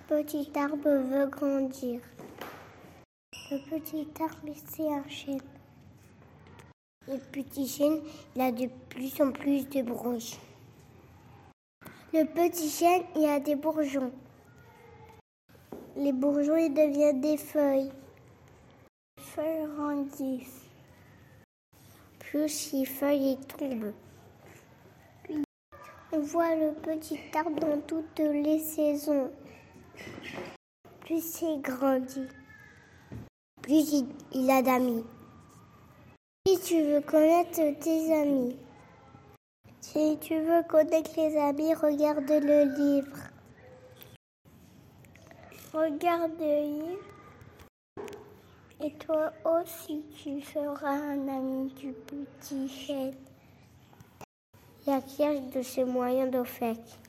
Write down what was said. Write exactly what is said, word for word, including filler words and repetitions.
petit arbre veut grandir. Le petit arbre, c'est un chêne. Le petit chêne, il a de plus en plus de branches. Le petit chêne, il a des bourgeons. Les bourgeons, ils deviennent des feuilles. Les feuilles grandissent. Plus les feuilles tombent. Puis, on voit le petit arbre dans toutes les saisons. Plus il grandit, plus il, il a d'amis. Si tu veux connaître tes amis, si tu veux connaître les amis, regarde le livre. Regarde le livre. Et toi aussi, tu seras un ami du petit chêne. Il y a quelques de ces moyens de faire.